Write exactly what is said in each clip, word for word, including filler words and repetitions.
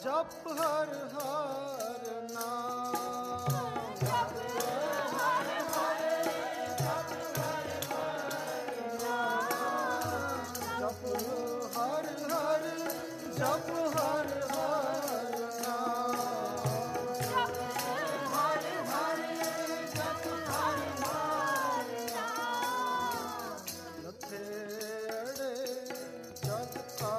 जप हर हर नाम, जप हर हर, जप हर हर नाम, जप हर हर, जप हर हर नाम, जप हर हर, जप हर हर नाम, लथेड़े जग का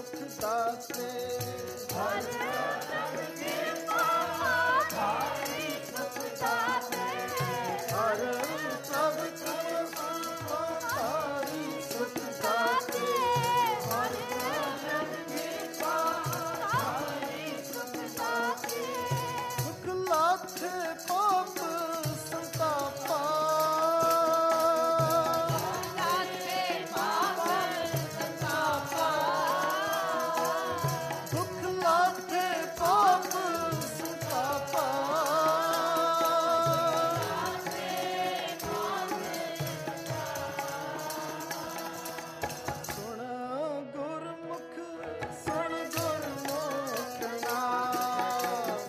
ਸੁਖ ਦਾਤੇ ਹਰ ਪ੍ਰਭ ਕਿਰਪਾ ਭਾਰੀ ਸੁਖ ਦਾਤੇ ਹਰ ਪ੍ਰਭ ਕਿਰਪਾ ਭਾਰੀ ਸੁਖ ਦਾਤੇ ਹਰ ਪ੍ਰਭ ਕਿਰਪਾ ਭਾਰੀ ਸੁਖ ਦਾਤੇ ਸੁਖ ਲਾਥੇ ਪਾਪ ਸੰਤਾਪਾ ਲਾਥੇ ਪਾਪ ਸੰਤਾਪਾ ਸੁਖ ਲਾਥੇ ਪਾਪ ਸੰਤਾਪਾ ਸੁਣ ਗੁਰਮੁਖ ਸੁਣ ਗੁਰਮੁਖ ਨਾਮ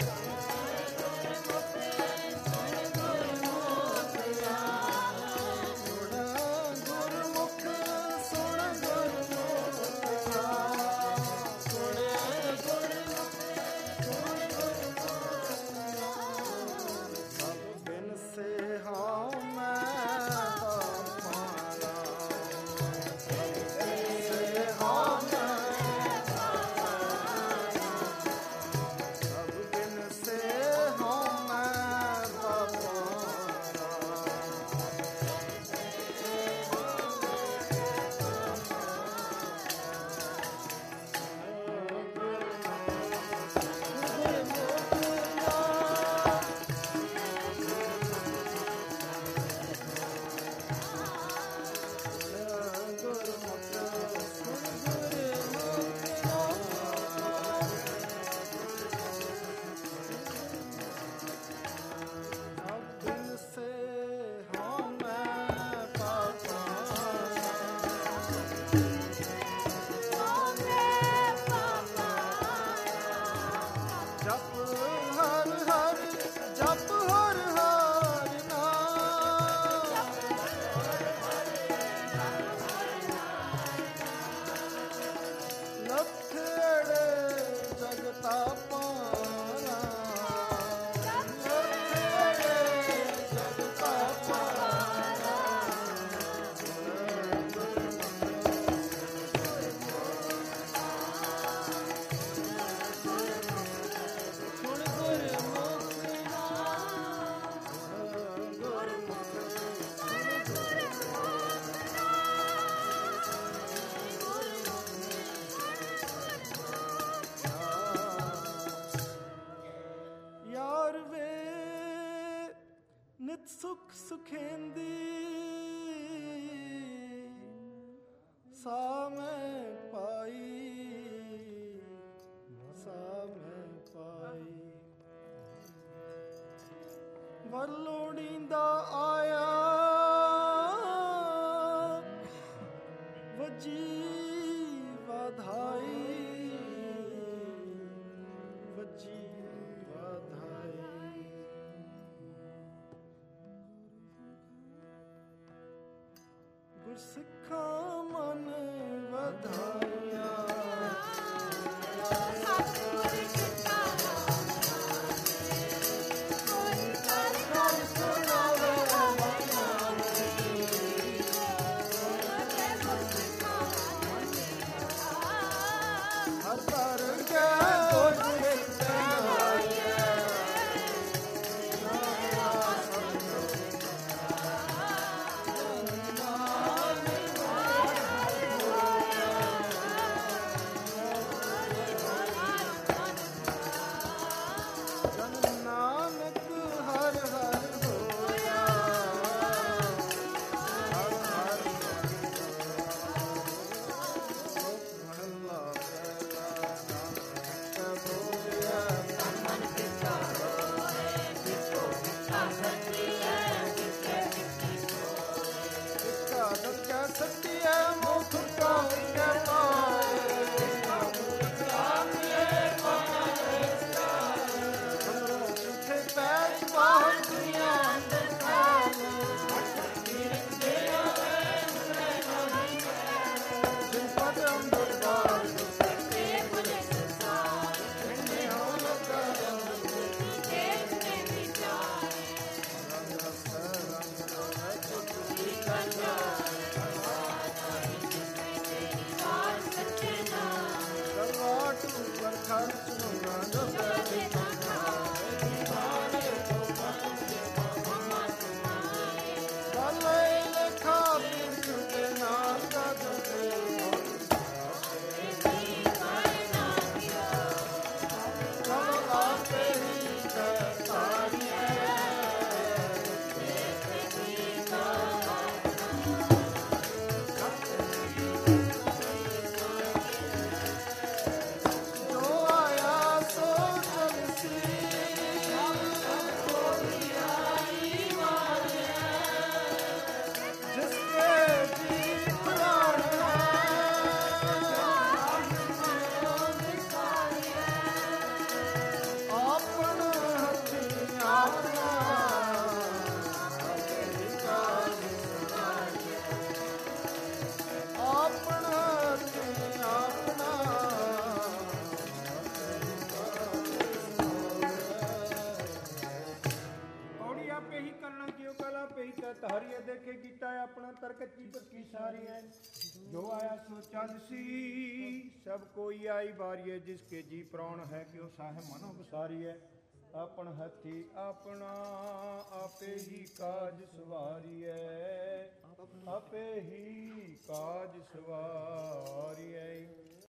ਸੁਣ ਗੁਰਮੁਖ ਸੁਣ ਗੁਰਮੁਖ ਨਾਮ ਸੁਣ ਗੁਰਮੁਖ ਸੁਣ ਗੁਰਮੁਖ ਨਾਮ ਸਭ ਬਿਨ ਸੇ ਹਾਂ ਮੈਂ ਪਾਇਆ ਸੇ ਹਾਂ ਮੈਂ ਸਭ ਬਿਨ ਸੇ ਹਾਂ ਮੈਂ ਪਾਇਆ ਜਪ ਹਰ ਹਰ ਜਪ ਹਰ ਹਰ ਨਾਮ ਲਖੜੇ ਜਗਤਾ ਪਾਣਾ ਲਖੜੇ ਜਗਤਾ ਪਾਣਾ ਸੁਣ ਗੁਰਮੁਖ ਨਾਮ ਸੁਣ ਗੁਰਮੁਖ ਯਾਰ ਵੇ ਨਿਤ ਸੁਖ ਸੁਖੇਂਦੀ ਸਾ ਮੈਂ ਪਾਈ ਸਾ ਮੈਂ ਪਾਈ ਵਰ ਲੋੜੀਂਦਾ ਆਇਆ ਵਜੀ ਵਧਾਈ ਵਜੀ ਵਧਾਈ ਗੁਰਸਿੱਖਾਂ ਮਨ ਵਧਾਇਆ ਸਤਿਗੁਰ ਕੀਤਾ ਕੋਈ ਕਰ ਕਰ ਸੁਣਾਵੇ ਹਰ ਪਰ ਕੇ ਗੁਰ ਧਾਰੀਏ ਦੇਖੇ ਕੀਤਾ ਹੈ ਆਪਣਾ ਤਰਕ ਚੀਪਤ ਕੀ ਸਾਰੀ ਹੈ ਜੋ ਆਇਆ ਸੋ ਚੱਲ ਸੀ ਸਭ ਕੋਈ ਆਈ ਬਾਰੀਏ ਜਿਸ ਕੇ ਜੀ ਪ੍ਰਾਣ ਹੈ ਕਿ ਉਹ ਸਾਹਿ ਮਨੋ ਬਸਾਰੀ ਹੈ ਆਪਣ ਹੱਥੀ ਆਪਣਾ ਆਪੇ ਹੀ ਕਾਜ ਸਵਾਰੀਐ ਆਪੇ ਹੀ ਕਾਜ ਸਵਾਰੀਐ